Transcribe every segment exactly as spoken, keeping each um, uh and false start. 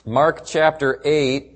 Mark chapter eight.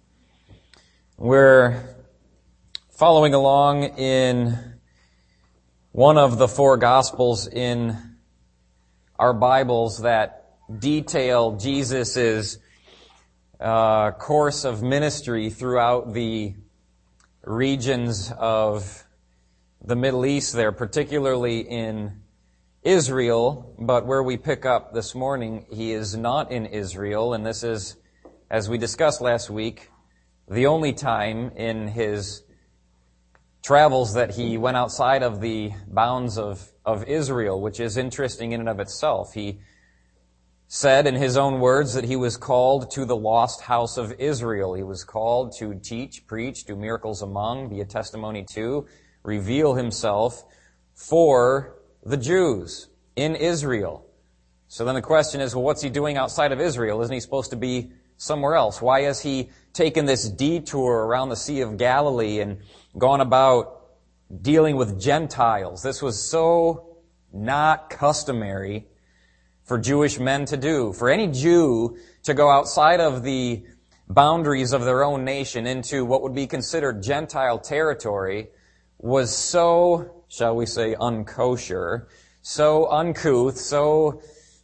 We're following along in one of the four Gospels in our Bibles that detail Jesus' uh, course of ministry throughout the regions of the Middle East there, particularly in Israel, but where we pick up this morning, he is not in Israel, and this is, as we discussed last week, the only time in his travels that he went outside of the bounds of, of Israel, which is interesting in and of itself. He said in his own words that he was called to the lost house of Israel. He was called to teach, preach, do miracles among, be a testimony to, reveal himself for the Jews in Israel. So then the question is, well, what's he doing outside of Israel? Isn't he supposed to be somewhere else? Why has he taken this detour around the Sea of Galilee and gone about dealing with Gentiles? This was so not customary for Jewish men to do. For any Jew to go outside of the boundaries of their own nation into what would be considered Gentile territory was so, shall we say, unkosher, so uncouth, so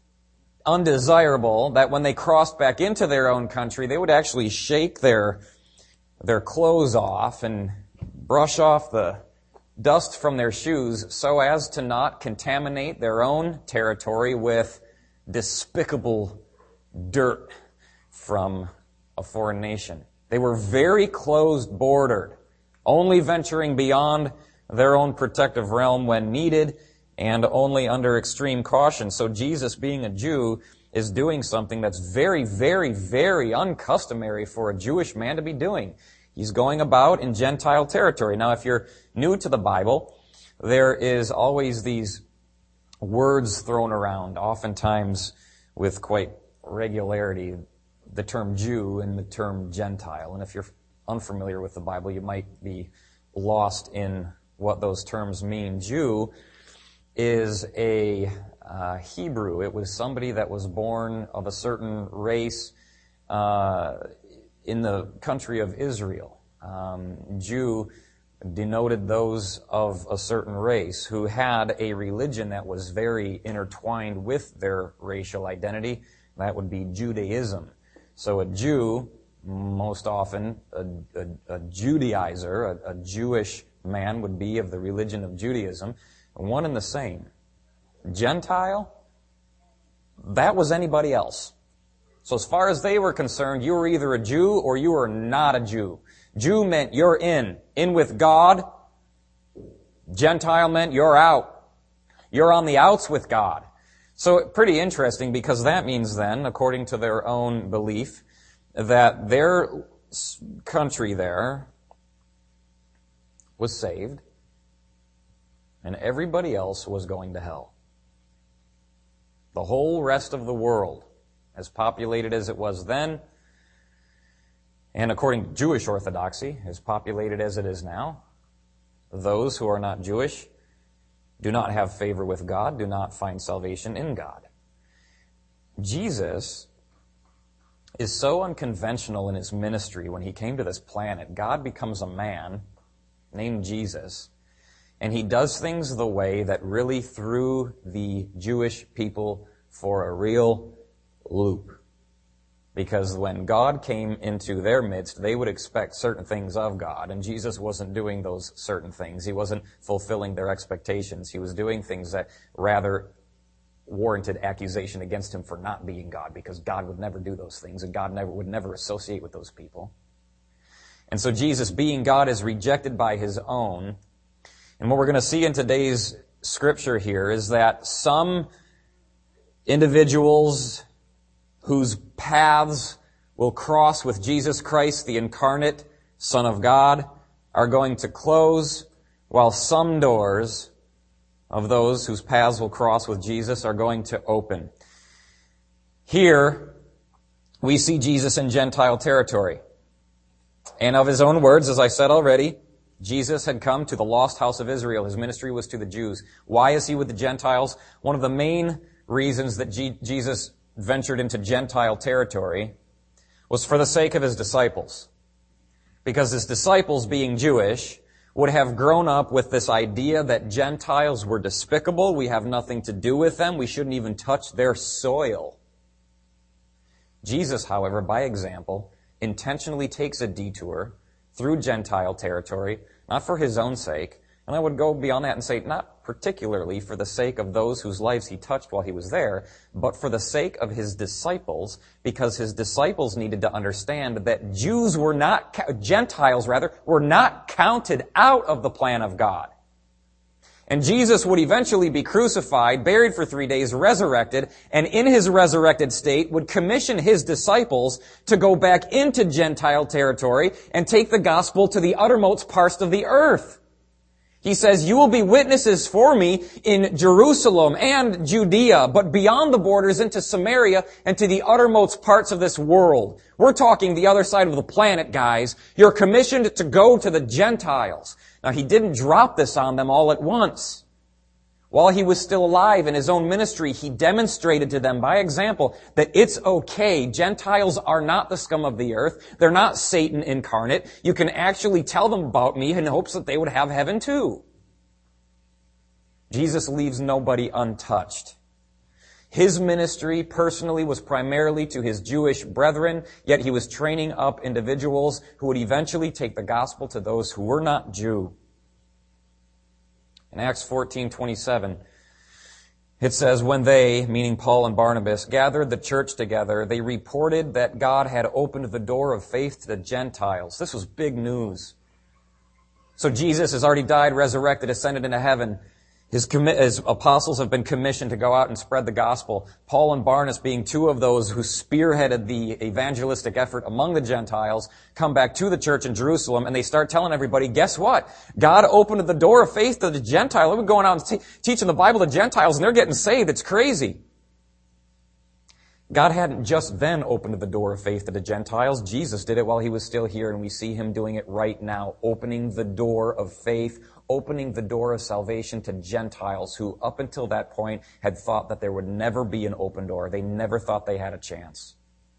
undesirable that when they crossed back into their own country, they would actually shake their their clothes off and brush off the dust from their shoes so as to not contaminate their own territory with despicable dirt from a foreign nation. They were very closed-bordered, only venturing beyond their own protective realm when needed and only under extreme caution. So Jesus, being a Jew, is doing something that's very, very, very uncustomary for a Jewish man to be doing. He's going about in Gentile territory. Now, if you're new to the Bible, there is always these words thrown around, oftentimes with quite regularity, the term Jew and the term Gentile. And if you're unfamiliar with the Bible, you might be lost in what those terms mean. Jew is a uh, Hebrew. It was somebody that was born of a certain race uh, in the country of Israel. Um, Jew denoted those of a certain race who had a religion that was very intertwined with their racial identity. That would be Judaism. So a Jew, most often a, a, a Judaizer, a, a Jewish man would be of the religion of Judaism, one and the same. Gentile, that was anybody else. So as far as they were concerned, you were either a Jew or you were not a Jew. Jew meant you're in, in with God. Gentile meant you're out. You're on the outs with God. So pretty interesting, because that means then, according to their own belief, that their country there was saved and everybody else was going to hell. The whole rest of the world, as populated as it was then, and according to Jewish orthodoxy, as populated as it is now, those who are not Jewish do not have favor with God, do not find salvation in God. Jesus is so unconventional in his ministry. When he came to this planet, God becomes a man named Jesus, and he does things the way that really threw the Jewish people for a real loop. Because when God came into their midst, they would expect certain things of God, and Jesus wasn't doing those certain things. He wasn't fulfilling their expectations. He was doing things that rather warranted accusation against him for not being God, because God would never do those things, and God never would never associate with those people. And so Jesus, being God, is rejected by his own. And what we're going to see in today's scripture here is that some individuals whose paths will cross with Jesus Christ, the incarnate Son of God, are going to close, while some doors of those whose paths will cross with Jesus are going to open. Here, we see Jesus in Gentile territory. And of his own words, as I said already, Jesus had come to the lost house of Israel. His ministry was to the Jews. Why is he with the Gentiles? One of the main reasons that G- Jesus ventured into Gentile territory was for the sake of his disciples. Because his disciples, being Jewish, would have grown up with this idea that Gentiles were despicable, we have nothing to do with them, we shouldn't even touch their soil. Jesus, however, by example, intentionally takes a detour through Gentile territory, not for his own sake, and I would go beyond that and say not particularly for the sake of those whose lives he touched while he was there, but for the sake of his disciples, because his disciples needed to understand that Jews were not, Gentiles rather, were not counted out of the plan of God. And Jesus would eventually be crucified, buried for three days, resurrected, and in his resurrected state would commission his disciples to go back into Gentile territory and take the gospel to the uttermost parts of the earth. He says, you will be witnesses for me in Jerusalem and Judea, but beyond the borders into Samaria and to the uttermost parts of this world. We're talking the other side of the planet, guys. You're commissioned to go to the Gentiles. Now, he didn't drop this on them all at once. While he was still alive in his own ministry, he demonstrated to them by example that it's okay. Gentiles are not the scum of the earth. They're not Satan incarnate. You can actually tell them about me in hopes that they would have heaven too. Jesus leaves nobody untouched. His ministry personally was primarily to his Jewish brethren, yet he was training up individuals who would eventually take the gospel to those who were not Jew. In Acts fourteen twenty-seven, it says, when they, meaning Paul and Barnabas, gathered the church together, they reported that God had opened the door of faith to the Gentiles. This was big news. So Jesus has already died, resurrected, ascended into heaven. His, commi- his apostles have been commissioned to go out and spread the gospel. Paul and Barnabas, being two of those who spearheaded the evangelistic effort among the Gentiles, come back to the church in Jerusalem, and they start telling everybody, guess what? God opened the door of faith to the Gentiles. They've been going out and te- teaching the Bible to Gentiles, and they're getting saved. It's crazy. God hadn't just then opened the door of faith to the Gentiles. Jesus did it while he was still here, and we see him doing it right now, opening the door of faith, opening the door of salvation to Gentiles who, up until that point, had thought that there would never be an open door. They never thought they had a chance.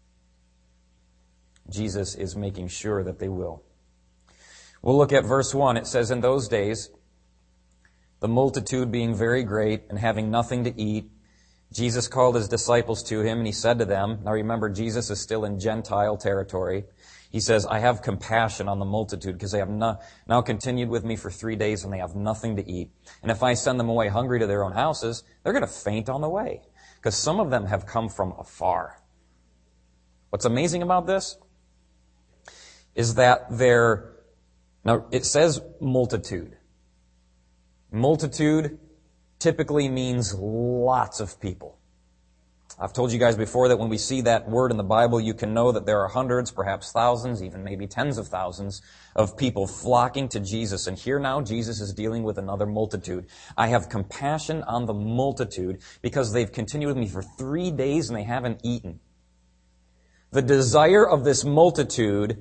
Jesus is making sure that they will. We'll look at verse one. It says, in those days, the multitude being very great and having nothing to eat, Jesus called his disciples to him, and he said to them, now remember, Jesus is still in Gentile territory. He says, I have compassion on the multitude because they have no, now continued with me for three days and they have nothing to eat. And if I send them away hungry to their own houses, they're going to faint on the way because some of them have come from afar. What's amazing about this is that they're, now it says multitude. Multitude typically means lots of people. I've told you guys before that when we see that word in the Bible, you can know that there are hundreds, perhaps thousands, even maybe tens of thousands of people flocking to Jesus. And here now, Jesus is dealing with another multitude. I have compassion on the multitude because they've continued with me for three days and they haven't eaten. The desire of this multitude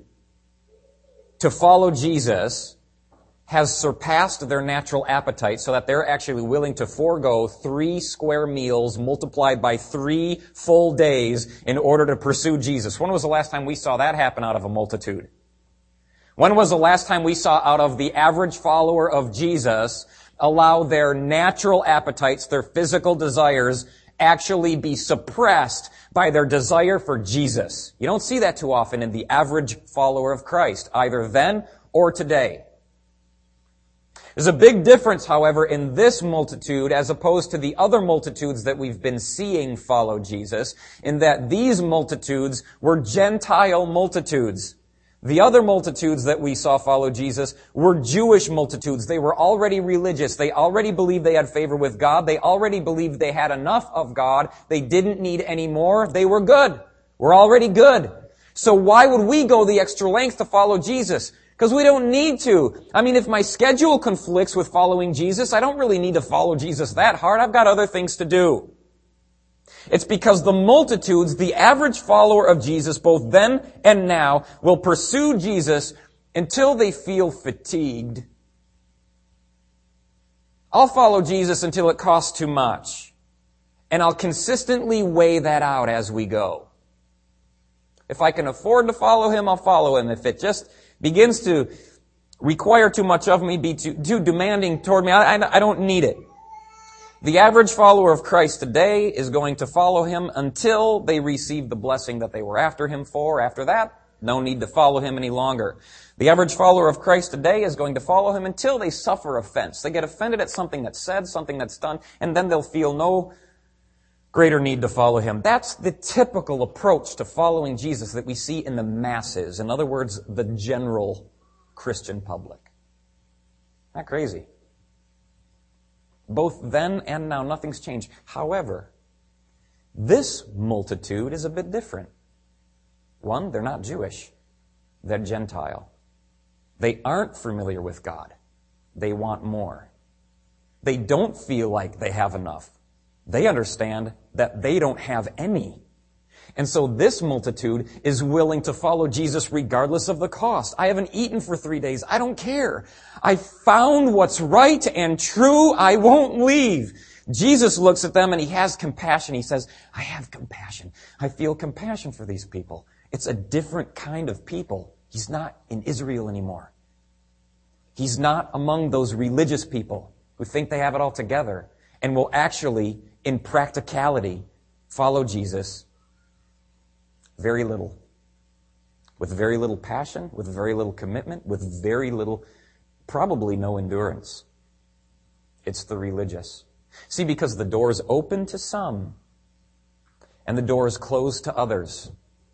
to follow Jesus has surpassed their natural appetite so that they're actually willing to forego three square meals multiplied by three full days in order to pursue Jesus. When was the last time we saw that happen out of a multitude? When was the last time we saw out of the average follower of Jesus allow their natural appetites, their physical desires, actually be suppressed by their desire for Jesus? You don't see that too often in the average follower of Christ, either then or today. There's a big difference, however, in this multitude as opposed to the other multitudes that we've been seeing follow Jesus, in that these multitudes were Gentile multitudes. The other multitudes that we saw follow Jesus were Jewish multitudes. They were already religious. They already believed they had favor with God. They already believed they had enough of God. They didn't need any more. They were good. We're already good. So why would we go the extra length to follow Jesus? Because we don't need to. I mean, if my schedule conflicts with following Jesus, I don't really need to follow Jesus that hard. I've got other things to do. It's because the multitudes, the average follower of Jesus, both then and now, will pursue Jesus until they feel fatigued. I'll follow Jesus until it costs too much. And I'll consistently weigh that out as we go. If I can afford to follow him, I'll follow him. If it just begins to require too much of me, be too, too demanding toward me, I, I, I don't need it. The average follower of Christ today is going to follow him until they receive the blessing that they were after him for. After that, no need to follow him any longer. The average follower of Christ today is going to follow him until they suffer offense. They get offended at something that's said, something that's done, and then they'll feel no greater need to follow him. That's the typical approach to following Jesus that we see in the masses. In other words, the general Christian public. Isn't that crazy? Both then and now, nothing's changed. However, this multitude is a bit different. One, they're not Jewish. They're Gentile. They aren't familiar with God. They want more. They don't feel like they have enough. They understand that they don't have any. And so this multitude is willing to follow Jesus regardless of the cost. I haven't eaten for three days. I don't care. I found what's right and true. I won't leave. Jesus looks at them and he has compassion. He says, I have compassion. I feel compassion for these people. It's a different kind of people. He's not in Israel anymore. He's not among those religious people who think they have it all together and will actually, in practicality, follow Jesus very little. With very little passion, with very little commitment, with very little, probably no endurance. It's the religious. See, because the door is open to some, and the door is closed to others.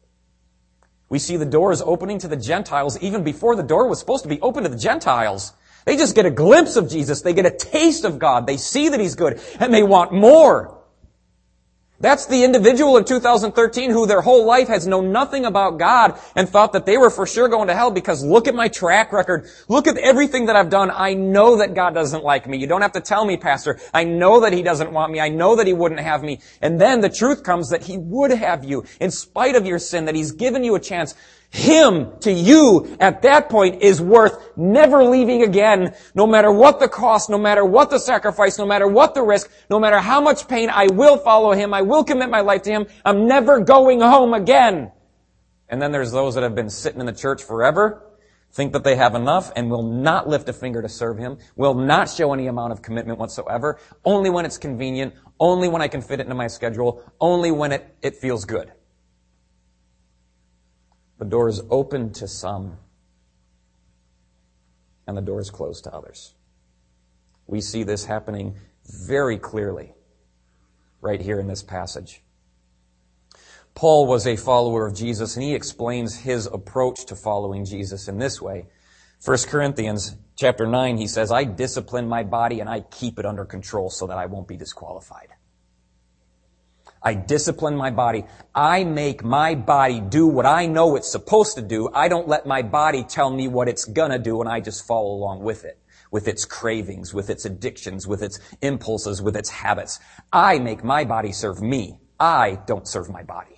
We see the door is opening to the Gentiles even before the door was supposed to be open to the Gentiles. They just get a glimpse of Jesus. They get a taste of God. They see that He's good, and they want more. That's the individual in two thousand thirteen who their whole life has known nothing about God and thought that they were for sure going to hell because look at my track record. Look at everything that I've done. I know that God doesn't like me. You don't have to tell me, Pastor. I know that He doesn't want me. I know that He wouldn't have me. And then the truth comes that He would have you in spite of your sin, that He's given you a chance. Him to you at that point is worth never leaving again, no matter what the cost, no matter what the sacrifice, no matter what the risk, no matter how much pain. I will follow Him. I will commit my life to Him. I'm never going home again. And then there's those that have been sitting in the church forever, think that they have enough, and will not lift a finger to serve Him, will not show any amount of commitment whatsoever, only when it's convenient, only when I can fit it into my schedule, only when it, it feels good. The door is open to some, and the door is closed to others. We see this happening very clearly right here in this passage. Paul was a follower of Jesus, and he explains his approach to following Jesus in this way. First Corinthians chapter nine, he says, I discipline my body and I keep it under control so that I won't be disqualified. I discipline my body. I make my body do what I know it's supposed to do. I don't let my body tell me what it's gonna do, and I just follow along with it, with its cravings, with its addictions, with its impulses, with its habits. I make my body serve me. I don't serve my body.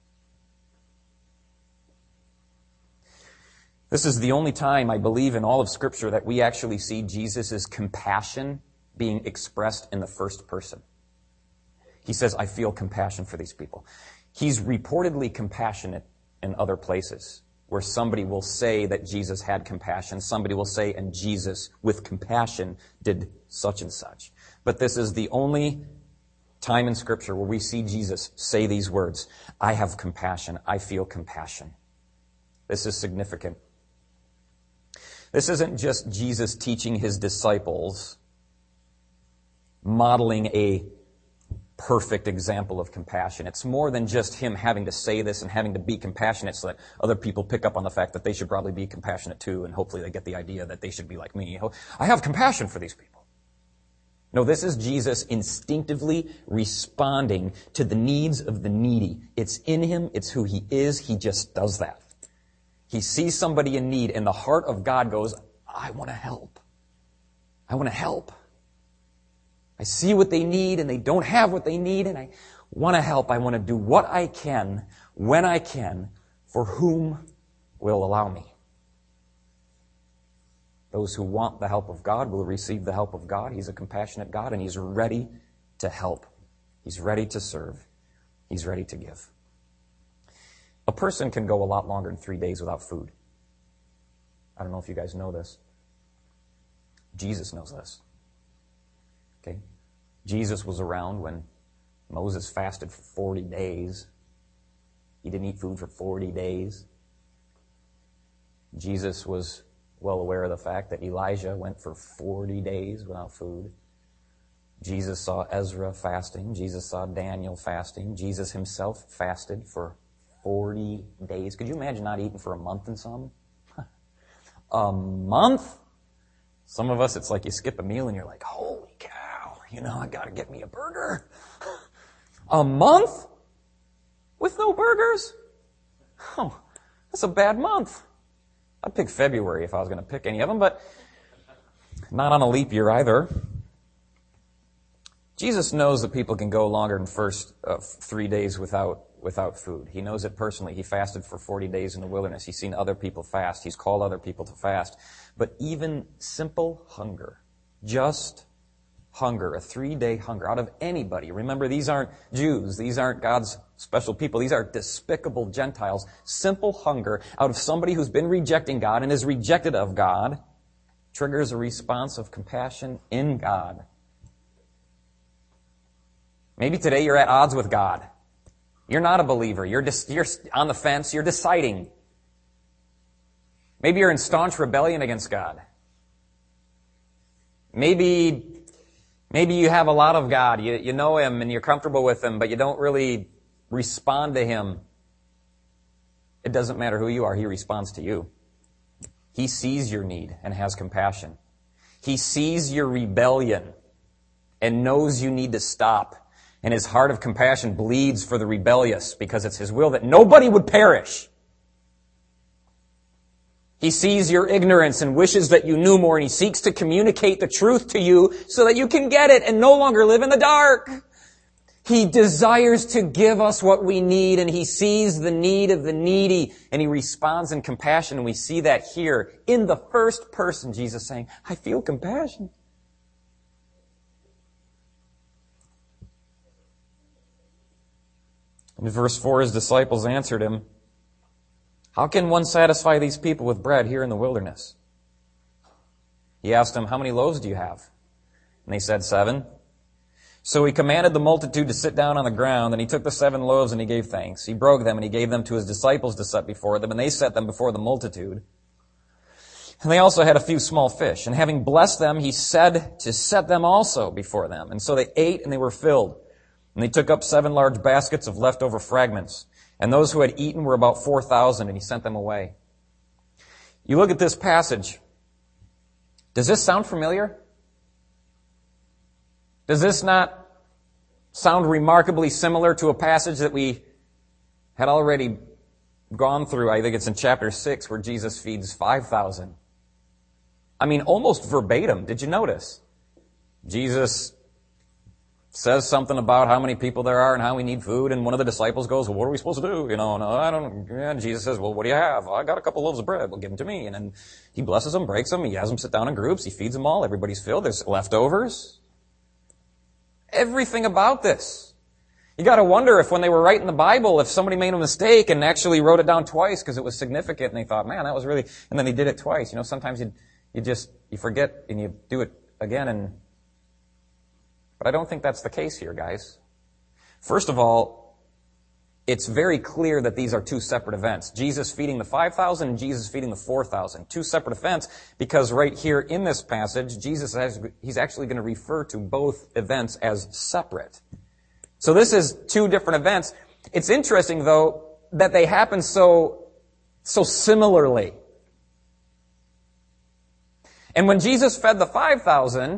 This is the only time, I believe, in all of Scripture that we actually see Jesus' compassion being expressed in the first person. He says, I feel compassion for these people. He's reportedly compassionate in other places where somebody will say that Jesus had compassion. Somebody will say, and Jesus, with compassion, did such and such. But this is the only time in Scripture where we see Jesus say these words, I have compassion. I feel compassion. This is significant. This isn't just Jesus teaching His disciples, modeling a perfect example of compassion. It's more than just Him having to say this and having to be compassionate so that other people pick up on the fact that they should probably be compassionate too, and hopefully they get the idea that they should be like me. I have compassion for these people. No, this is Jesus instinctively responding to the needs of the needy. It's in Him. It's who He is. He just does that. He sees somebody in need, and the heart of God goes, I want to help. I want to help. I see what they need, and they don't have what they need, and I want to help. I want to do what I can, when I can, for whom will allow me. Those who want the help of God will receive the help of God. He's a compassionate God, and He's ready to help. He's ready to serve. He's ready to give. A person can go a lot longer than three days without food. I don't know if you guys know this. Jesus knows this. Okay? Jesus was around when Moses fasted for forty days. He didn't eat food for forty days. Jesus was well aware of the fact that Elijah went for forty days without food. Jesus saw Ezra fasting. Jesus saw Daniel fasting. Jesus himself fasted for forty days. Could you imagine not eating for a month and some? A month? Some of us, it's like you skip a meal and you're like, holy cow, you know, I gotta get me a burger. A month? With no burgers? Oh, that's a bad month. I'd pick February if I was going to pick any of them, but not on a leap year either. Jesus knows that people can go longer than first uh, three days without without food. He knows it personally. He fasted for forty days in the wilderness. He's seen other people fast. He's called other people to fast. But even simple hunger, just hunger, a three-day hunger out of anybody. Remember, these aren't Jews. These aren't God's special people. These are despicable Gentiles. Simple hunger out of somebody who's been rejecting God and is rejected of God triggers a response of compassion in God. Maybe today you're at odds with God. You're not a believer. You're, dis- you're on the fence. You're deciding. Maybe you're in staunch rebellion against God. Maybe Maybe you have a lot of God. You, you know Him and you're comfortable with Him, but you don't really respond to Him. It doesn't matter who you are. He responds to you. He sees your need and has compassion. He sees your rebellion and knows you need to stop. And His heart of compassion bleeds for the rebellious because it's His will that nobody would perish. He sees your ignorance and wishes that you knew more, and He seeks to communicate the truth to you so that you can get it and no longer live in the dark. He desires to give us what we need, and He sees the need of the needy, and He responds in compassion, and we see that here in the first person, Jesus saying, I feel compassion. In verse four, His disciples answered Him, how can one satisfy these people with bread here in the wilderness? He asked them, how many loaves do you have? And they said, seven. So He commanded the multitude to sit down on the ground, and He took the seven loaves and He gave thanks. He broke them and He gave them to His disciples to set before them, and they set them before the multitude. And they also had a few small fish. And having blessed them, He said to set them also before them. And so they ate and they were filled. And they took up seven large baskets of leftover fragments. And those who had eaten were about four thousand, and He sent them away. You look at this passage. Does this sound familiar? Does this not sound remarkably similar to a passage that we had already gone through? I think it's in chapter six where Jesus feeds five thousand. I mean, almost verbatim. Did you notice? Jesus says something about how many people there are and how we need food, and one of the disciples goes, well, what are we supposed to do? You know, no, I don't, yeah, and Jesus says, well, what do you have? Well, I got a couple loaves of bread. Well, give them to me. And then He blesses them, breaks them, He has them sit down in groups, He feeds them all, everybody's filled, there's leftovers. Everything about this. You gotta wonder if when they were writing the Bible, if somebody made a mistake and actually wrote it down twice because it was significant, and they thought, man, that was really, and then they did it twice. You know, sometimes you, you just, you forget and you do it again, and but I don't think that's the case here, guys. First of all, it's very clear that these are two separate events. Jesus feeding the five thousand and Jesus feeding the four thousand. Two separate events because right here in this passage, Jesus has, He's actually going to refer to both events as separate. So this is two different events. It's interesting, though, that they happen so, so similarly. And when Jesus fed the five thousand,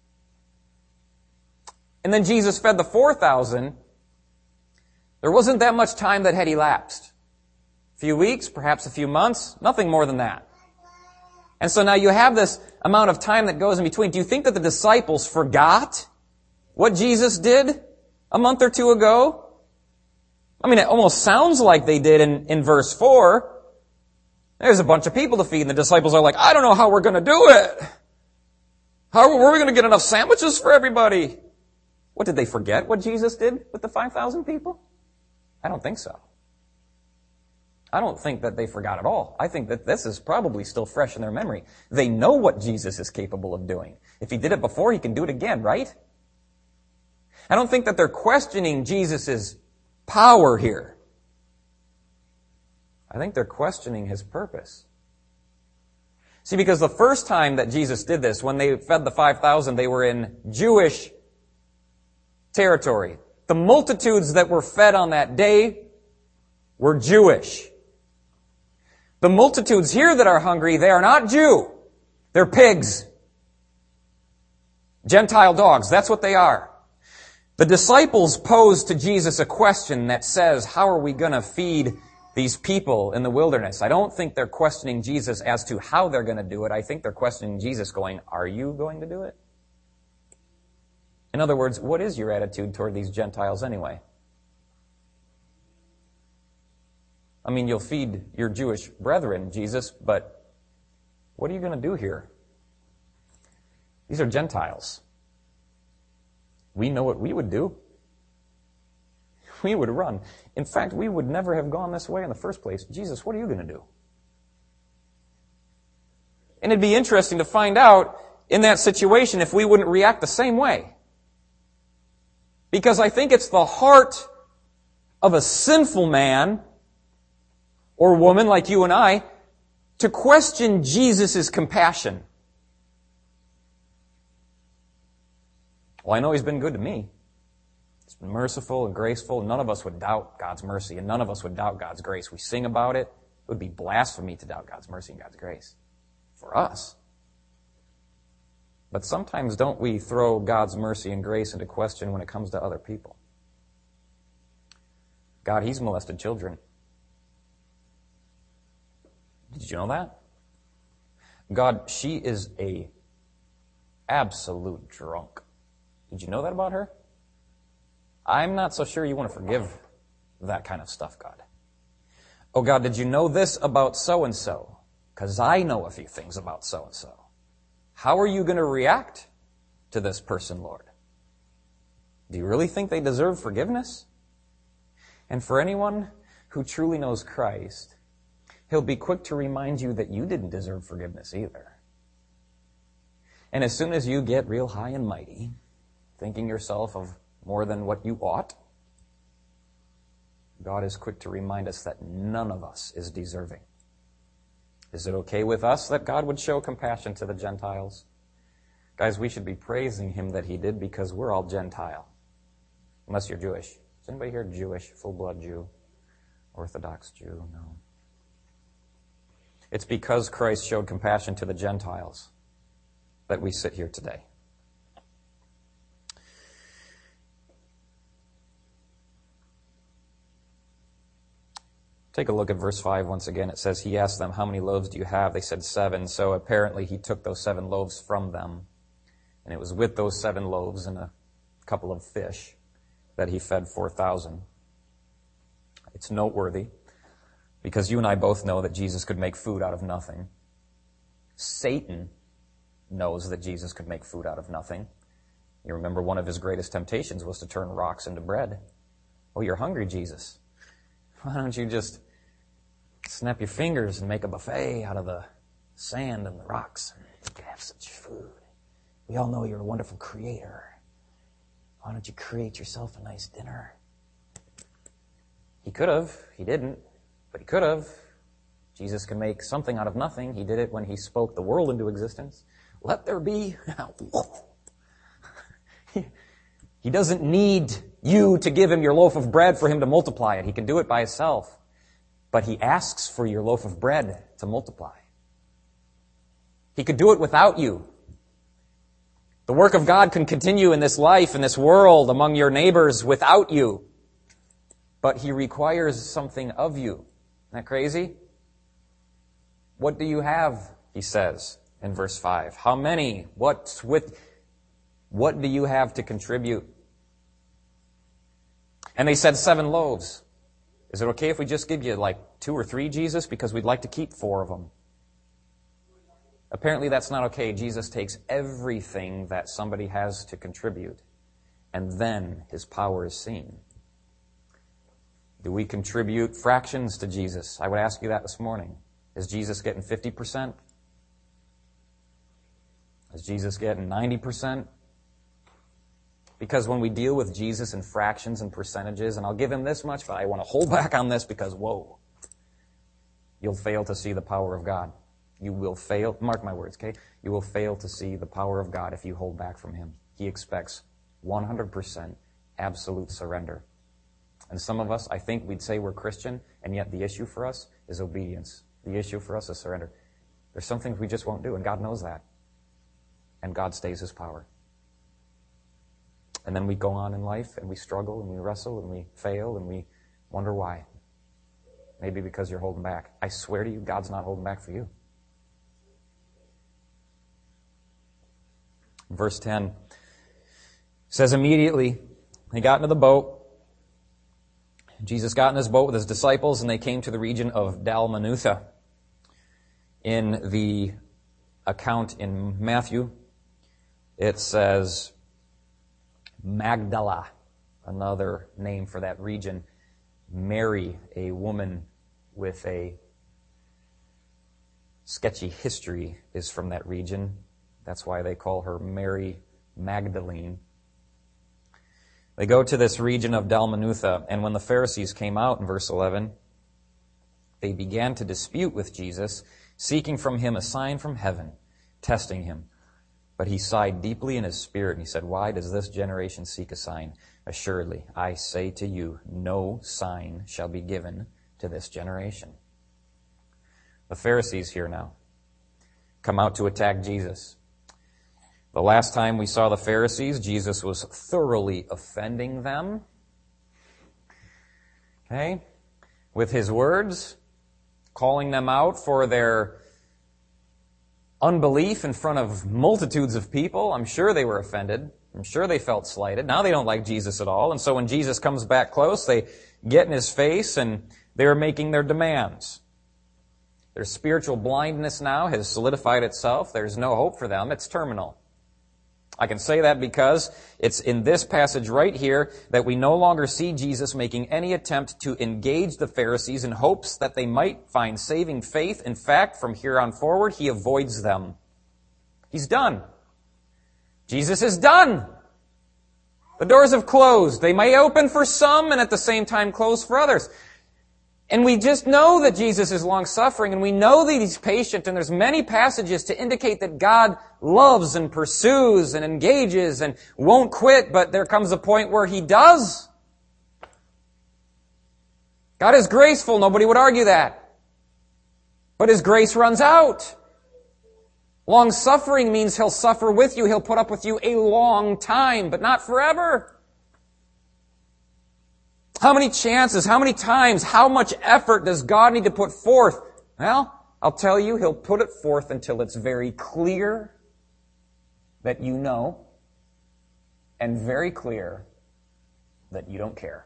and then Jesus fed the four thousand, there wasn't that much time that had elapsed. A few weeks, perhaps a few months, nothing more than that. And so now you have this amount of time that goes in between. Do you think that the disciples forgot what Jesus did a month or two ago? I mean, it almost sounds like they did in, in verse four. There's a bunch of people to feed, and the disciples are like, I don't know how we're going to do it. How are we going to get enough sandwiches for everybody? What, did they forget what Jesus did with the five thousand people? I don't think so. I don't think that they forgot at all. I think that this is probably still fresh in their memory. They know what Jesus is capable of doing. If he did it before, he can do it again, right? I don't think that they're questioning Jesus' power here. I think they're questioning his purpose. See, because the first time that Jesus did this, when they fed the five thousand, they were in Jewish territory. The multitudes that were fed on that day were Jewish. The multitudes here that are hungry, they are not Jew. They're pigs. Gentile dogs, that's what they are. The disciples posed to Jesus a question that says, how are we going to feed these people in the wilderness? I don't think they're questioning Jesus as to how they're going to do it. I think they're questioning Jesus going, are you going to do it? In other words, what is your attitude toward these Gentiles anyway? I mean, you'll feed your Jewish brethren, Jesus, but what are you going to do here? These are Gentiles. We know what we would do. We would run. In fact, we would never have gone this way in the first place. Jesus, what are you going to do? And it'd be interesting to find out in that situation if we wouldn't react the same way. Because I think it's the heart of a sinful man or woman like you and I to question Jesus' compassion. Well, I know he's been good to me. He's been merciful and graceful. None of us would doubt God's mercy, and none of us would doubt God's grace. We sing about it. It would be blasphemy to doubt God's mercy and God's grace for us. But sometimes don't we throw God's mercy and grace into question when it comes to other people? God, he's molested children. Did you know that? God, she is a absolute drunk. Did you know that about her? I'm not so sure you want to forgive that kind of stuff, God. Oh, God, did you know this about so-and-so? Because I know a few things about so-and-so. How are you going to react to this person, Lord? Do you really think they deserve forgiveness? And for anyone who truly knows Christ, he'll be quick to remind you that you didn't deserve forgiveness either. And as soon as you get real high and mighty, thinking yourself of more than what you ought, God is quick to remind us that none of us is deserving. Is it okay with us that God would show compassion to the Gentiles? Guys, we should be praising him that he did because we're all Gentile. Unless you're Jewish. Is anybody here Jewish? Full-blood Jew? Orthodox Jew? No. It's because Christ showed compassion to the Gentiles that we sit here today. Take a look at verse five once again. It says, he asked them, how many loaves do you have? They said seven. So apparently he took those seven loaves from them. And it was with those seven loaves and a couple of fish that he fed four thousand. It's noteworthy because you and I both know that Jesus could make food out of nothing. Satan knows that Jesus could make food out of nothing. You remember one of his greatest temptations was to turn rocks into bread. Oh, you're hungry, Jesus. Why don't you just snap your fingers and make a buffet out of the sand and the rocks? You can have such food. We all know you're a wonderful creator. Why don't you create yourself a nice dinner? He could have. He didn't. But he could have. Jesus can make something out of nothing. He did it when he spoke the world into existence. Let there be. He doesn't need you to give him your loaf of bread for him to multiply it. He can do it by himself. But he asks for your loaf of bread to multiply. He could do it without you. The work of God can continue in this life, in this world, among your neighbors without you. But he requires something of you. Isn't that crazy? What do you have? He says in verse five. How many? What's with, what do you have to contribute? And they said seven loaves. Is it okay if we just give you like two or three, Jesus? Because we'd like to keep four of them. Apparently that's not okay. Jesus takes everything that somebody has to contribute, and then his power is seen. Do we contribute fractions to Jesus? I would ask you that this morning. Is Jesus getting fifty percent? Is Jesus getting ninety percent? Because when we deal with Jesus in fractions and percentages, and I'll give him this much, but I want to hold back on this because, whoa, you'll fail to see the power of God. You will fail, mark my words, okay? You will fail to see the power of God if you hold back from him. He expects one hundred percent absolute surrender. And some of us, I think we'd say we're Christian, and yet the issue for us is obedience. The issue for us is surrender. There's some things we just won't do, and God knows that. And God stays his power. And then we go on in life, and we struggle, and we wrestle, and we fail, and we wonder why. Maybe because you're holding back. I swear to you, God's not holding back for you. Verse ten says, immediately he got into the boat. Jesus got in his boat with his disciples, and they came to the region of Dalmanutha. In the account in Matthew, it says Magdala, another name for that region. Mary, a woman with a sketchy history, is from that region. That's why they call her Mary Magdalene. They go to this region of Dalmanutha, and when the Pharisees came out, in verse eleven, they began to dispute with Jesus, seeking from him a sign from heaven, testing him. But he sighed deeply in his spirit, and he said, why does this generation seek a sign? Assuredly, I say to you, no sign shall be given to this generation. The Pharisees here now come out to attack Jesus. The last time we saw the Pharisees, Jesus was thoroughly offending them. Okay? With his words, calling them out for their unbelief in front of multitudes of people. I'm sure they were offended. I'm sure they felt slighted. Now they don't like Jesus at all. And so when Jesus comes back close, they get in his face and they're making their demands. Their spiritual blindness now has solidified itself. There's no hope for them. It's terminal. I can say that because it's in this passage right here that we no longer see Jesus making any attempt to engage the Pharisees in hopes that they might find saving faith. In fact, from here on forward, he avoids them. He's done. Jesus is done. The doors have closed. They may open for some and at the same time close for others. And we just know that Jesus is long-suffering, and we know that he's patient, and there's many passages to indicate that God loves and pursues and engages and won't quit, but there comes a point where he does. God is graceful, nobody would argue that. But his grace runs out. Long-suffering means he'll suffer with you, he'll put up with you a long time, but not forever. How many chances, how many times, how much effort does God need to put forth? Well, I'll tell you, he'll put it forth until it's very clear that you know, and very clear that you don't care.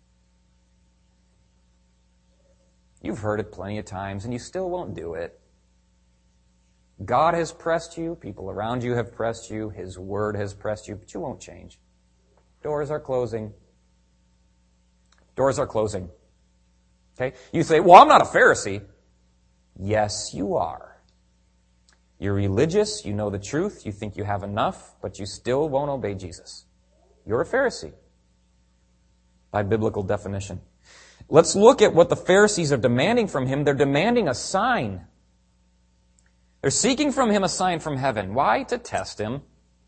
You've heard it plenty of times, and you still won't do it. God has pressed you, people around you have pressed you, his word has pressed you, but you won't change. Doors are closing. Doors are closing. Okay? You say, well, I'm not a Pharisee. Yes, you are. You're religious, you know the truth, you think you have enough, but you still won't obey Jesus. You're a Pharisee by biblical definition. Let's look at what the Pharisees are demanding from him. They're demanding a sign. They're seeking from him a sign from heaven. Why? To test him.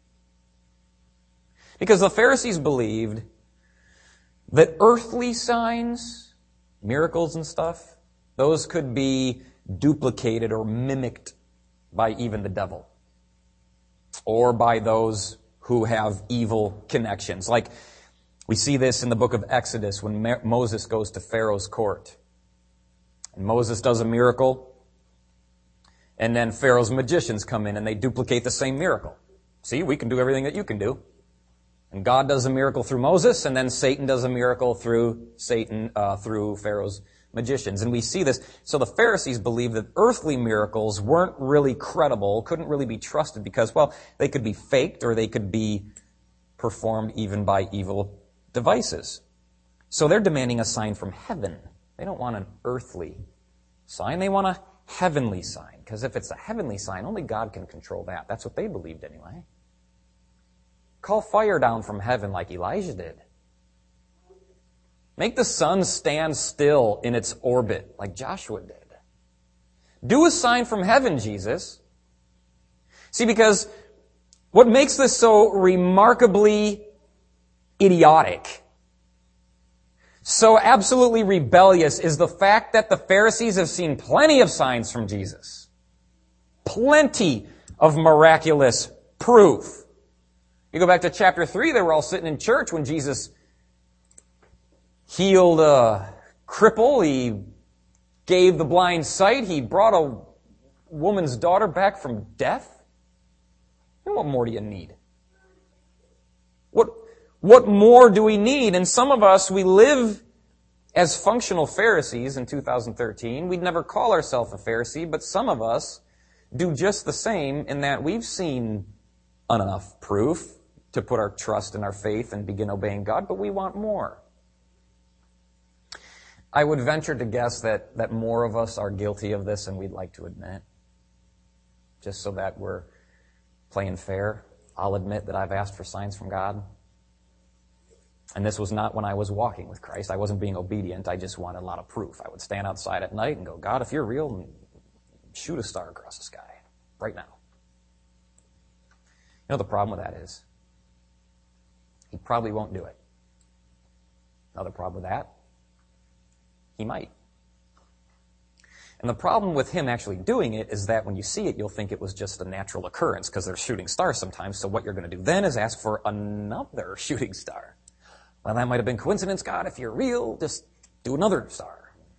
Because the Pharisees believed that earthly signs, miracles and stuff, those could be duplicated or mimicked by even the devil. Or by those who have evil connections. Like, we see this in the book of Exodus when Moses goes to Pharaoh's court. And Moses does a miracle, and then Pharaoh's magicians come in and they duplicate the same miracle. See, we can do everything that you can do. And God does a miracle through Moses, and then Satan does a miracle through Satan, uh, through Pharaoh's magicians. And we see this. So the Pharisees believed that earthly miracles weren't really credible, couldn't really be trusted because, well, they could be faked or they could be performed even by evil devices. So they're demanding a sign from heaven. They don't want an earthly sign. They want a heavenly sign. Because if it's a heavenly sign, only God can control that. That's what they believed anyway. Call fire down from heaven like Elijah did. Make the sun stand still in its orbit like Joshua did. Do a sign from heaven, Jesus. See, because what makes this so remarkably idiotic, so absolutely rebellious, is the fact that the Pharisees have seen plenty of signs from Jesus. Plenty of miraculous proof. You go back to chapter three, they were all sitting in church when Jesus healed a cripple, he gave the blind sight, he brought a woman's daughter back from death. And what more do you need? What, what more do we need? And some of us, we live as functional Pharisees in two thousand thirteen. We'd never call ourselves a Pharisee, but some of us do just the same in that we've seen enough proof to put our trust and our faith and begin obeying God, but we want more. I would venture to guess that, that more of us are guilty of this than we'd like to admit. Just so that we're playing fair, I'll admit that I've asked for signs from God. And this was not when I was walking with Christ. I wasn't being obedient. I just wanted a lot of proof. I would stand outside at night and go, God, if you're real, shoot a star across the sky right now. You know the problem with that is? He probably won't do it. Another problem with that? He might. And the problem with him actually doing it is that when you see it, you'll think it was just a natural occurrence because they're shooting stars sometimes. So what you're going to do then is ask for another shooting star. Well, that might have been coincidence. God, if you're real, just do another star.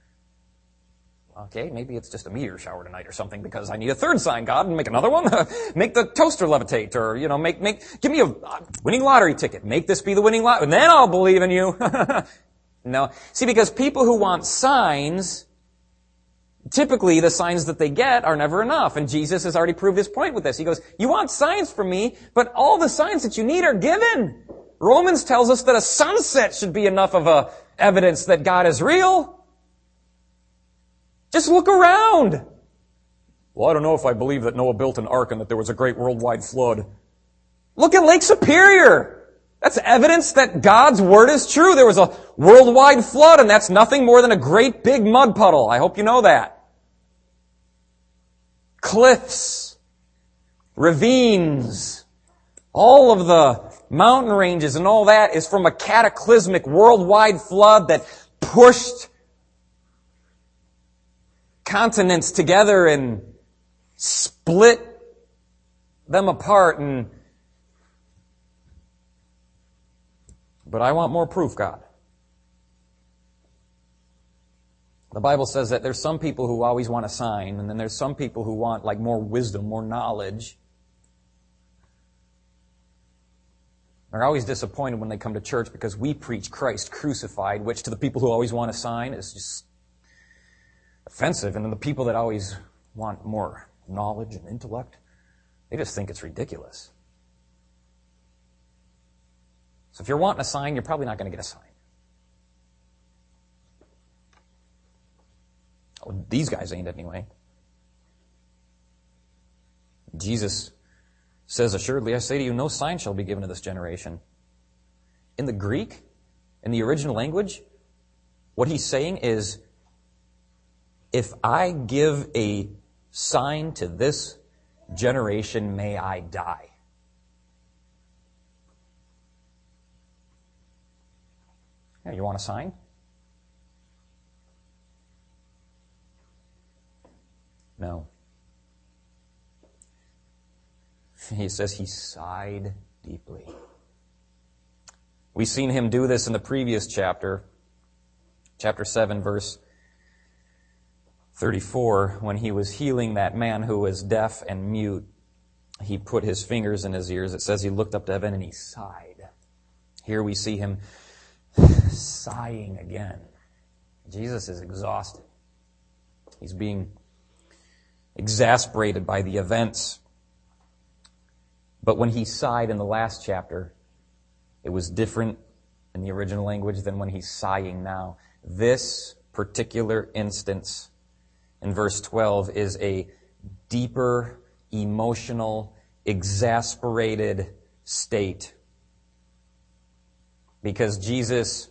Okay, maybe it's just a meteor shower tonight or something because I need a third sign, God, and make another one. Make the toaster levitate, or, you know, make, make, give me a winning lottery ticket. Make this be the winning lottery, and then I'll believe in you. No. See, because people who want signs, typically the signs that they get are never enough. And Jesus has already proved his point with this. He goes, you want signs from me, but all the signs that you need are given. Romans tells us that a sunset should be enough of a evidence that God is real. Just look around. Well, I don't know if I believe that Noah built an ark and that there was a great worldwide flood. Look at Lake Superior. That's evidence that God's word is true. There was a worldwide flood, and that's nothing more than a great big mud puddle. I hope you know that. Cliffs, ravines, all of the mountain ranges and all that is from a cataclysmic worldwide flood that pushed continents together and split them apart. And but I want more proof, God. The Bible says that there's some people who always want a sign, and then there's some people who want like more wisdom, more knowledge. They're always disappointed when they come to church because we preach Christ crucified, which to the people who always want a sign is just offensive. And then the people that always want more knowledge and intellect, they just think it's ridiculous. So if you're wanting a sign, you're probably not going to get a sign. Oh, these guys ain't anyway. Jesus says, assuredly, I say to you, no sign shall be given to this generation. In the Greek, in the original language, what he's saying is, if I give a sign to this generation, may I die. Yeah, you want a sign? No. He says he sighed deeply. We've seen him do this in the previous chapter, chapter seven, verse thirty-four, when he was healing that man who was deaf and mute. He put his fingers in his ears. It says he looked up to heaven and he sighed. Here we see him sighing again. Jesus is exhausted. He's being exasperated by the events. But when he sighed in the last chapter, it was different in the original language than when he's sighing now. This particular instance in verse twelve is a deeper, emotional, exasperated state. Because Jesus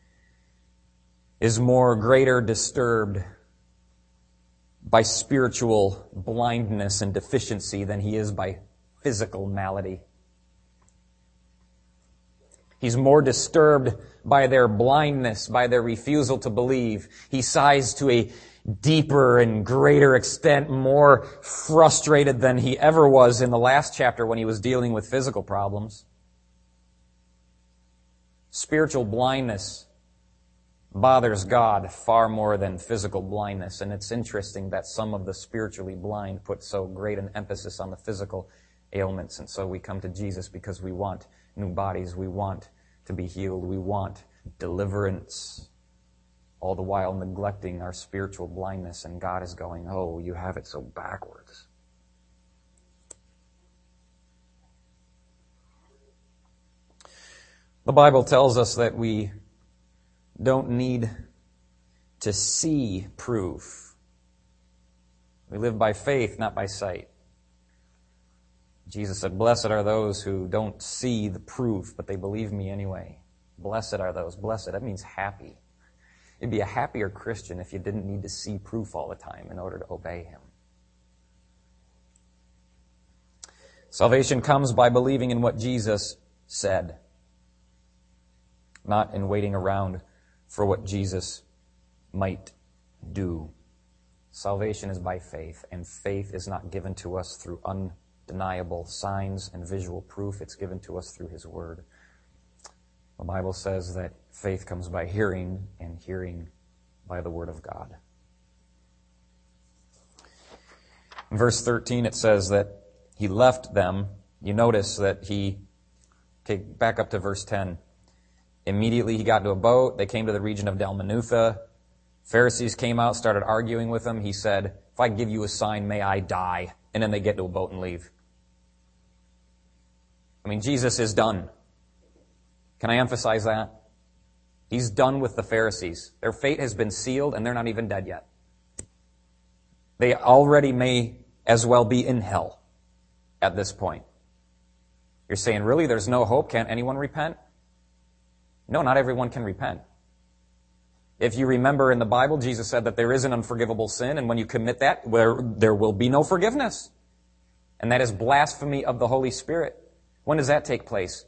is more greater disturbed by spiritual blindness and deficiency than he is by physical malady. He's more disturbed by their blindness, by their refusal to believe. He sighs to a deeper and greater extent, more frustrated than he ever was in the last chapter when he was dealing with physical problems. Spiritual blindness bothers God far more than physical blindness. And it's interesting that some of the spiritually blind put so great an emphasis on the physical ailments. And so we come to Jesus because we want new bodies. We want to be healed. We want deliverance. All the while neglecting our spiritual blindness. And God is going, oh, you have it so backwards. The Bible tells us that we don't need to see proof. We live by faith, not by sight. Jesus said, blessed are those who don't see the proof, but they believe me anyway. Blessed are those. Blessed, that means happy. You'd be a happier Christian if you didn't need to see proof all the time in order to obey him. Salvation comes by believing in what Jesus said, not in waiting around for what Jesus might do. Salvation is by faith, and faith is not given to us through undeniable signs and visual proof. It's given to us through his word. The Bible says that faith comes by hearing, and hearing by the word of God. In verse thirteen, it says that he left them. You notice that he, take back up to verse ten. Immediately he got into a boat. They came to the region of Dalmanutha. Pharisees came out, started arguing with him. He said, if I give you a sign, may I die. And then they get into a boat and leave. I mean, Jesus is done. Can I emphasize that? He's done with the Pharisees. Their fate has been sealed, and they're not even dead yet. They already may as well be in hell at this point. You're saying, really, there's no hope? Can't anyone repent? No, not everyone can repent. If you remember in the Bible, Jesus said that there is an unforgivable sin, and when you commit that, where there will be no forgiveness. And that is blasphemy of the Holy Spirit. When does that take place?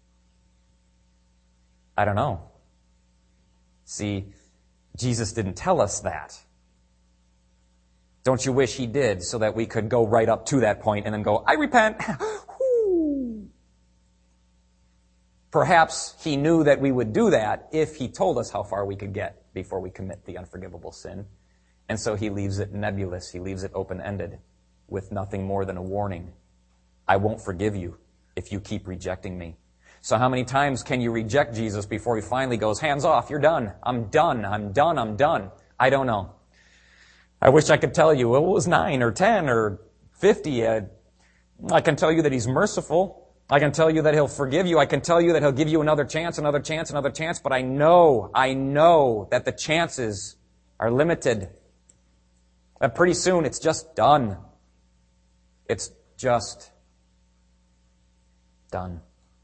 I don't know. See, Jesus didn't tell us that. Don't you wish he did, so that we could go right up to that point and then go, I repent. Perhaps he knew that we would do that if he told us how far we could get before we commit the unforgivable sin. And so he leaves it nebulous. He leaves it open-ended with nothing more than a warning. I won't forgive you if you keep rejecting me. So how many times can you reject Jesus before he finally goes, hands off, you're done. I'm done. I'm done. I'm done. I don't know. I wish I could tell you, well, it was nine or ten or fifty. Uh, I can tell you that he's merciful. I can tell you that he'll forgive you. I can tell you that he'll give you another chance, another chance, another chance. But I know, I know that the chances are limited. And pretty soon it's just done. It's just done.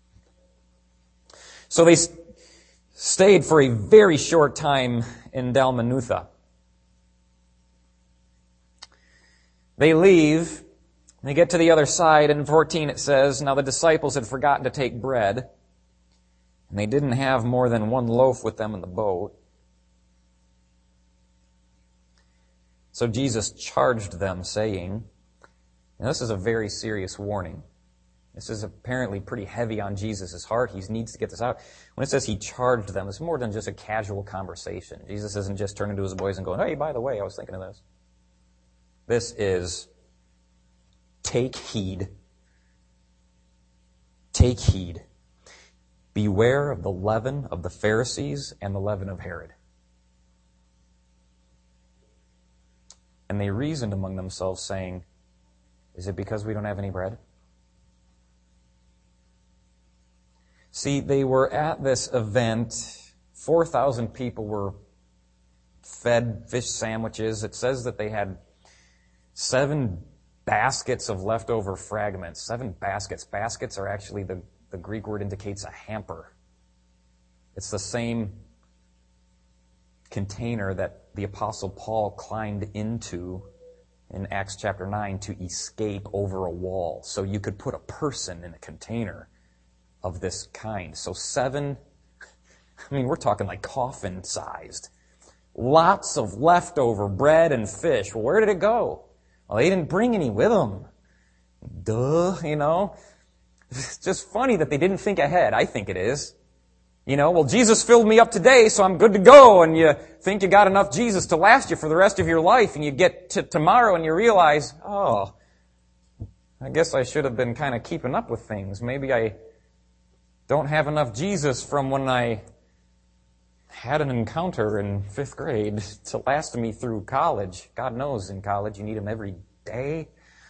So they st- stayed for a very short time in Dalmanutha. They leave. They get to the other side. In fourteen it says, now the disciples had forgotten to take bread, and they didn't have more than one loaf with them in the boat. So Jesus charged them, saying, and this is a very serious warning. This is apparently pretty heavy on Jesus' heart. He needs to get this out. When it says he charged them, it's more than just a casual conversation. Jesus isn't just turning to his boys and going, hey, by the way, I was thinking of this. This is take heed. Take heed. Beware of the leaven of the Pharisees and the leaven of Herod. And they reasoned among themselves, saying, is it because we don't have any bread? See, they were at this event. four thousand people were fed fish sandwiches. It says that they had seven baskets of leftover fragments. Seven baskets. Baskets are actually, the, the Greek word indicates a hamper. It's the same container that the Apostle Paul climbed into in Acts chapter nine to escape over a wall. So you could put a person in a container of this kind. So seven, I mean, we're talking like coffin-sized. Lots of leftover bread and fish. Well, where did it go? Well, they didn't bring any with them. Duh, you know. It's just funny that they didn't think ahead. I think it is. You know, well, Jesus filled me up today, so I'm good to go. And you think you got enough Jesus to last you for the rest of your life. And you get to tomorrow and you realize, oh, I guess I should have been kind of keeping up with things. Maybe I don't have enough Jesus from when I had an encounter in fifth grade to last me through college. God knows in college you need him every day.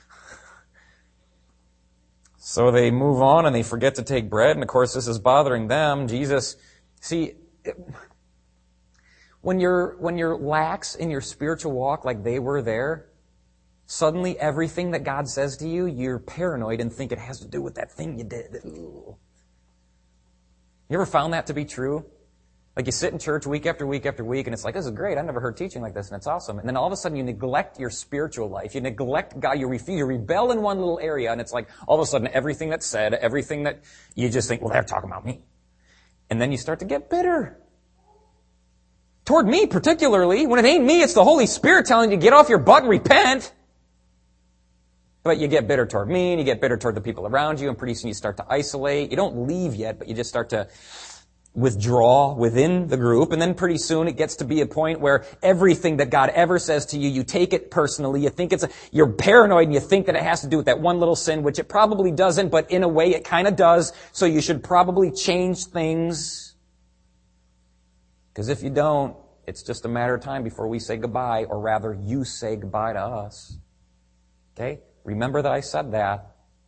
So they move on and they forget to take bread. And of course this is bothering them. Jesus, see, it, when you're, when you're lax in your spiritual walk like they were there, suddenly everything that God says to you, you're paranoid and think it has to do with that thing you did. Ooh. You ever found that to be true? Like you sit in church week after week after week and it's like, this is great. I've never heard teaching like this and it's awesome. And then all of a sudden you neglect your spiritual life. You neglect God. You refuse. You rebel in one little area and it's like all of a sudden everything that's said, everything that you just think, well, they're talking about me. And then you start to get bitter. Toward me particularly. When it ain't me, it's the Holy Spirit telling you to get off your butt and repent. But you get bitter toward me and you get bitter toward the people around you and pretty soon you start to isolate. You don't leave yet, but you just start to withdraw within the group, and then pretty soon it gets to be a point where everything that God ever says to you, you take it personally. You think it's a, you're paranoid and you think that it has to do with that one little sin, which it probably doesn't, but in a way it kind of does. So you should probably change things. Because if you don't, it's just a matter of time before we say goodbye, or rather you say goodbye to us. Okay? Remember that I said that.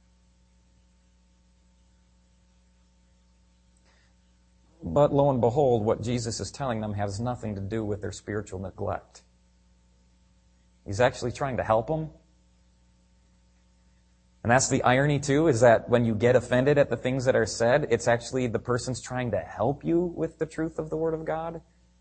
But lo and behold, what Jesus is telling them has nothing to do with their spiritual neglect. He's actually trying to help them. And that's the irony too, is that when you get offended at the things that are said, it's actually the person's trying to help you with the truth of the Word of God.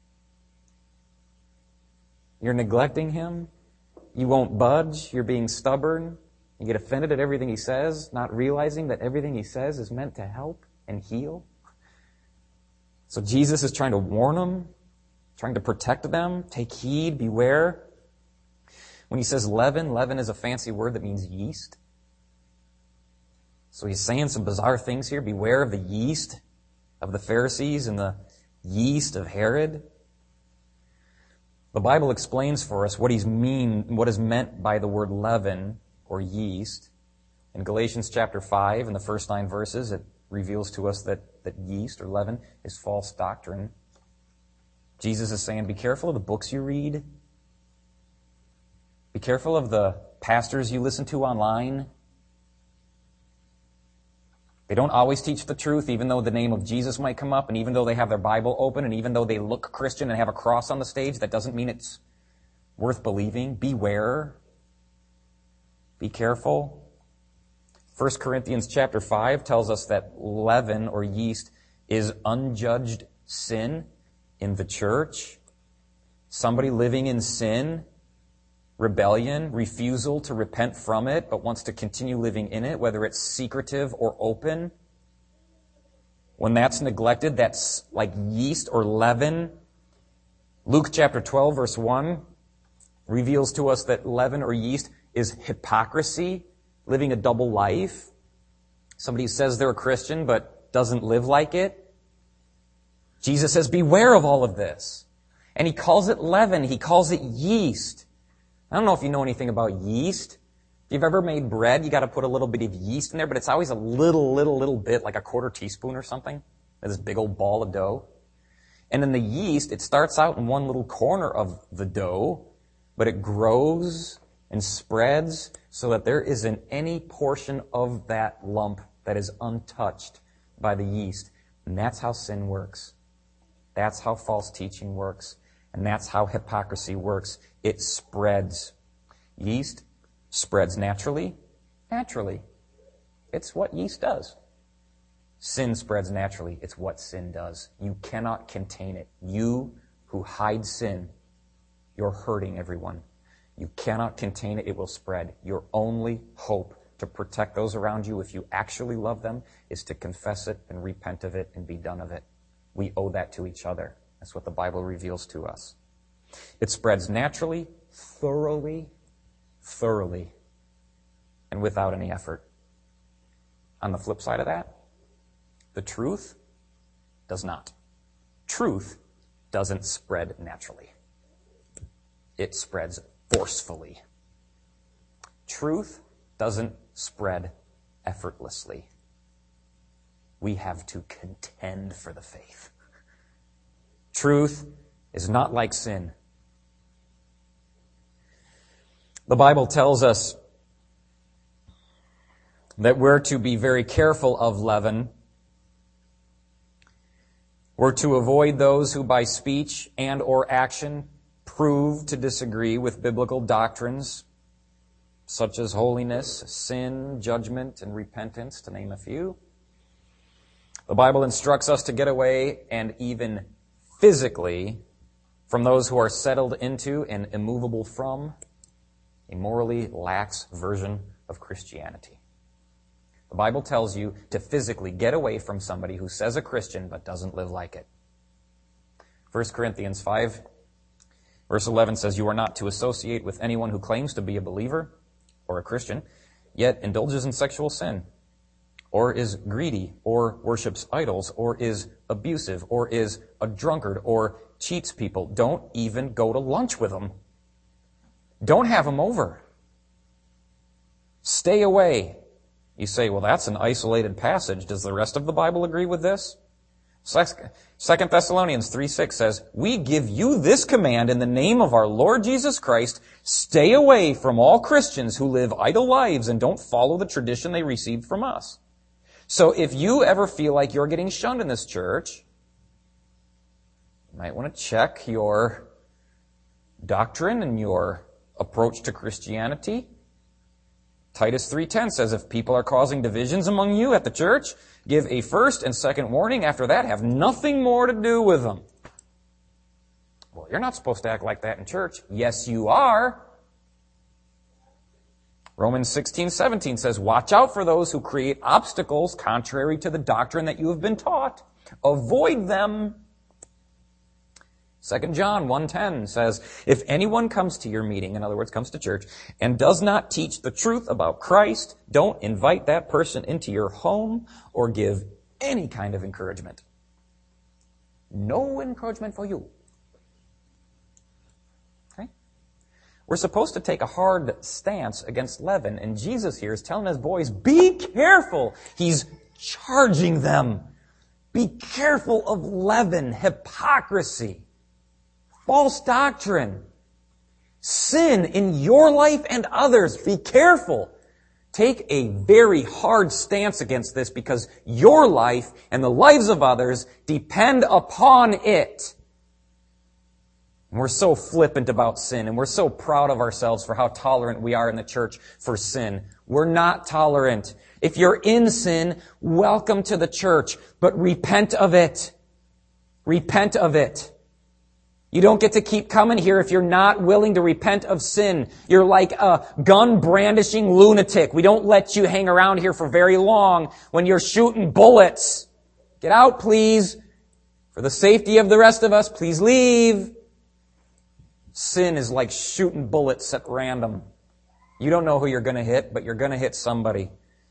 You're neglecting Him. You won't budge. You're being stubborn. You get offended at everything He says, not realizing that everything He says is meant to help and heal. So Jesus is trying to warn them, trying to protect them. Take heed, beware. When He says leaven, leaven is a fancy word that means yeast. So He's saying some bizarre things here. Beware of the yeast of the Pharisees and the yeast of Herod. The Bible explains for us what He's mean, what is meant by the word leaven or yeast. In Galatians chapter five, in the first nine verses, it reveals to us that, that yeast or leaven is false doctrine. Jesus is saying, be careful of the books you read. Be careful of the pastors you listen to online. They don't always teach the truth, even though the name of Jesus might come up, and even though they have their Bible open, and even though they look Christian and have a cross on the stage, that doesn't mean it's worth believing. Beware. Be careful. First Corinthians chapter five tells us that leaven or yeast is unjudged sin in the church. Somebody living in sin, rebellion, refusal to repent from it, but wants to continue living in it, whether it's secretive or open. When that's neglected, that's like yeast or leaven. Luke chapter twelve verse one reveals to us that leaven or yeast is hypocrisy. Living a double life. Somebody who says they're a Christian but doesn't live like it. Jesus says, beware of all of this. And He calls it leaven. He calls it yeast. I don't know if you know anything about yeast. If you've ever made bread, you got to put a little bit of yeast in there, but it's always a little, little, little bit, like a quarter teaspoon or something. This big old ball of dough. And then the yeast, it starts out in one little corner of the dough, but it grows and spreads so that there isn't any portion of that lump that is untouched by the yeast. And that's how sin works. That's how false teaching works. And that's how hypocrisy works. It spreads. Yeast spreads naturally. Naturally. It's what yeast does. Sin spreads naturally. It's what sin does. You cannot contain it. You who hide sin, you're hurting everyone. You cannot contain it. It will spread. Your only hope to protect those around you, if you actually love them, is to confess it and repent of it and be done of it. We owe that to each other. That's what the Bible reveals to us. It spreads naturally, thoroughly, thoroughly, and without any effort. On the flip side of that, the truth does not. Truth doesn't spread naturally. It spreads forcefully. Truth doesn't spread effortlessly. We have to contend for the faith. Truth is not like sin. The Bible tells us that we're to be very careful of leaven. We're to avoid those who by speech and or action prove to disagree with biblical doctrines such as holiness, sin, judgment, and repentance, to name a few. The Bible instructs us to get away and even physically from those who are settled into and immovable from a morally lax version of Christianity. The Bible tells you to physically get away from somebody who says a Christian but doesn't live like it. First Corinthians five, verse eleven says, "You are not to associate with anyone who claims to be a believer or a Christian, yet indulges in sexual sin, or is greedy, or worships idols, or is abusive, or is a drunkard, or cheats people." Don't even go to lunch with them. Don't have them over. Stay away. You say, well, that's an isolated passage. Does the rest of the Bible agree with this? Second Thessalonians three six says, "We give you this command in the name of our Lord Jesus Christ. Stay away from all Christians who live idle lives and don't follow the tradition they received from us." So if you ever feel like you're getting shunned in this church, you might want to check your doctrine and your approach to Christianity. Titus three ten says, "If people are causing divisions among you at the church, give a first and second warning. After that, have nothing more to do with them." Well, you're not supposed to act like that in church. Yes, you are. Romans sixteen seventeen says, "Watch out for those who create obstacles contrary to the doctrine that you have been taught. Avoid them." Second John one ten says, "If anyone comes to your meeting," in other words, comes to church, "and does not teach the truth about Christ, don't invite that person into your home or give any kind of encouragement." No encouragement for you. Okay? We're supposed to take a hard stance against leaven, and Jesus here is telling his boys, be careful. He's charging them. Be careful of leaven, hypocrisy, false doctrine, sin in your life and others. Be careful. Take a very hard stance against this because your life and the lives of others depend upon it. And we're so flippant about sin, and we're so proud of ourselves for how tolerant we are in the church for sin. We're not tolerant. If you're in sin, welcome to the church, but repent of it. Repent of it. You don't get to keep coming here if you're not willing to repent of sin. You're like a gun-brandishing lunatic. We don't let you hang around here for very long when you're shooting bullets. Get out, please. For the safety of the rest of us, please leave. Sin is like shooting bullets at random. You don't know who you're going to hit, but you're going to hit somebody.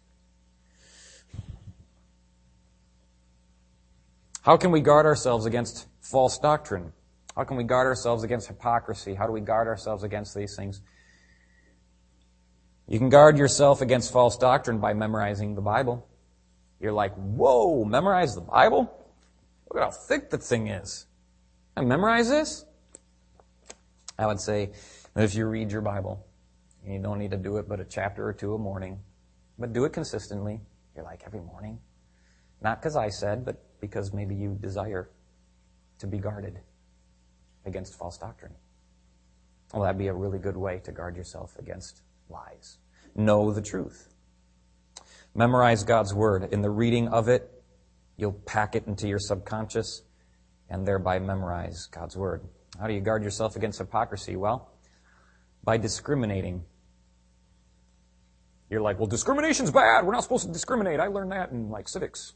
How can we guard ourselves against false doctrine? How can we guard ourselves against hypocrisy? How do we guard ourselves against these things? You can guard yourself against false doctrine by memorizing the Bible. You're like, whoa, memorize the Bible? Look at how thick the thing is. I memorize this? I would say that if you read your Bible, and you don't need to do it but a chapter or two a morning, but do it consistently. You're like, every morning? Not because I said, but because maybe you desire to be guarded against false doctrine. Well, that'd be a really good way to guard yourself against lies. Know the truth. Memorize God's word. In the reading of it, you'll pack it into your subconscious and thereby memorize God's word. How do you guard yourself against hypocrisy? Well, by discriminating. You're like, well, discrimination's bad. We're not supposed to discriminate. I learned that in like civics.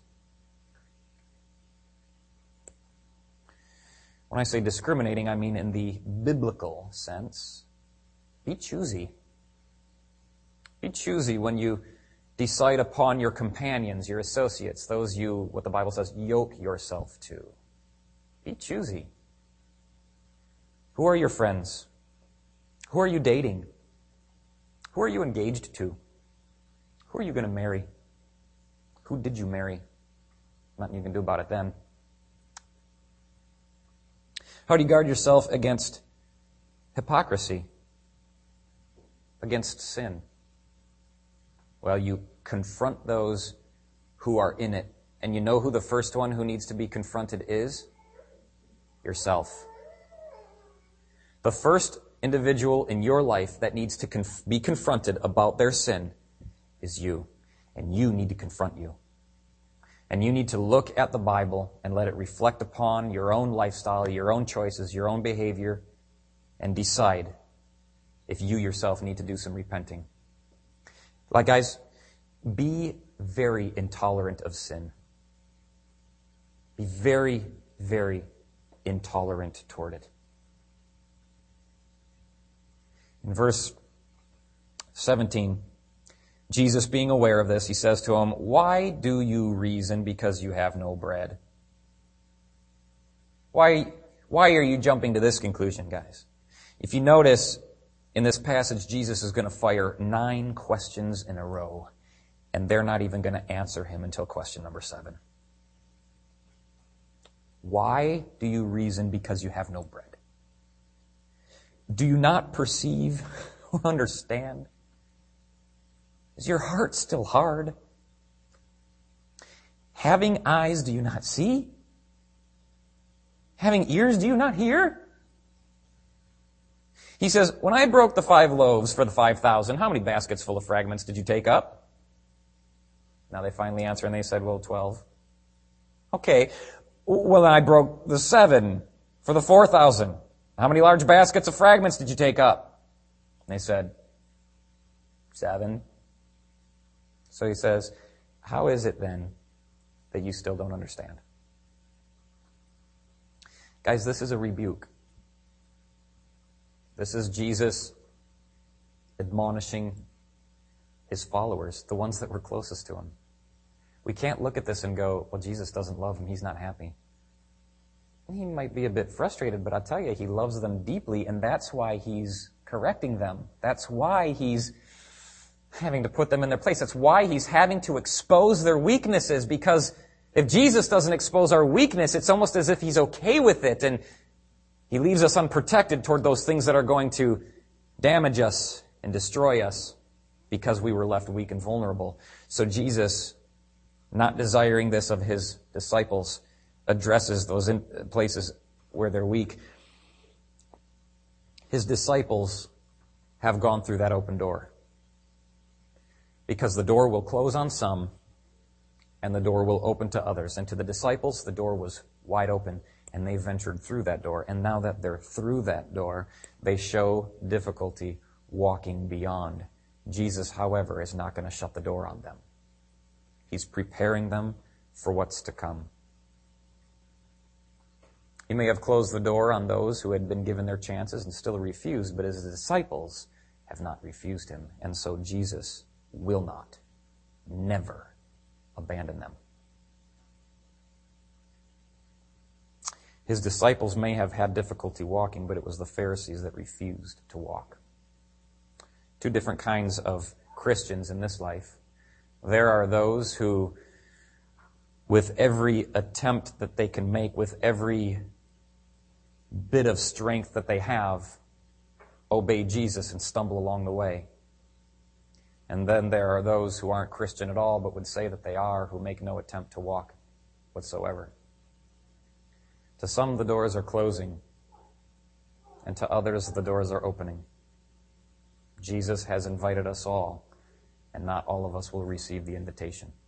When I say discriminating, I mean in the biblical sense. Be choosy. Be choosy when you decide upon your companions, your associates, those you, what the Bible says, yoke yourself to. Be choosy. Who are your friends? Who are you dating? Who are you engaged to? Who are you going to marry? Who did you marry? Nothing you can do about it then. How do you guard yourself against hypocrisy? Against sin? Well, you confront those who are in it. And you know who the first one who needs to be confronted is? Yourself. The first individual in your life that needs to conf- be confronted about their sin is you. And you need to confront you. And you need to look at the Bible and let it reflect upon your own lifestyle, your own choices, your own behavior, and decide if you yourself need to do some repenting. Like, guys, be very intolerant of sin. Be very, very intolerant toward it. In verse seventeen, Jesus, being aware of this, he says to him, "Why do you reason because you have no bread?" Why, why are you jumping to this conclusion, guys? If you notice, in this passage, Jesus is going to fire nine questions in a row, and they're not even going to answer him until question number seven. Why do you reason because you have no bread? Do you not perceive or understand? Is your heart still hard? Having eyes, do you not see? Having ears, do you not hear? He says, when I broke the five loaves for the five thousand, how many baskets full of fragments did you take up? Now they finally answer and they said, well, twelve. Okay. Well, I broke the seven for the four thousand. How many large baskets of fragments did you take up? And they said, seven. So he says, how is it then that you still don't understand? Guys, this is a rebuke. This is Jesus admonishing his followers, the ones that were closest to him. We can't look at this and go, well, Jesus doesn't love him. He's not happy. He might be a bit frustrated, but I'll tell you, he loves them deeply, and that's why he's correcting them. That's why he's having to put them in their place. That's why he's having to expose their weaknesses, because if Jesus doesn't expose our weakness, it's almost as if he's okay with it, and he leaves us unprotected toward those things that are going to damage us and destroy us because we were left weak and vulnerable. So Jesus, not desiring this of his disciples, addresses those in places where they're weak. His disciples have gone through that open door, because the door will close on some and the door will open to others. And to the disciples, the door was wide open and they ventured through that door. And now that they're through that door, they show difficulty walking beyond. Jesus, however, is not going to shut the door on them. He's preparing them for what's to come. He may have closed the door on those who had been given their chances and still refused, but his disciples have not refused him. And so Jesus will not, never abandon them. His disciples may have had difficulty walking, but it was the Pharisees that refused to walk. Two different kinds of Christians in this life. There are those who, with every attempt that they can make, with every bit of strength that they have, obey Jesus and stumble along the way. And then there are those who aren't Christian at all, but would say that they are, who make no attempt to walk whatsoever. To some, the doors are closing, and to others, the doors are opening. Jesus has invited us all, and not all of us will receive the invitation.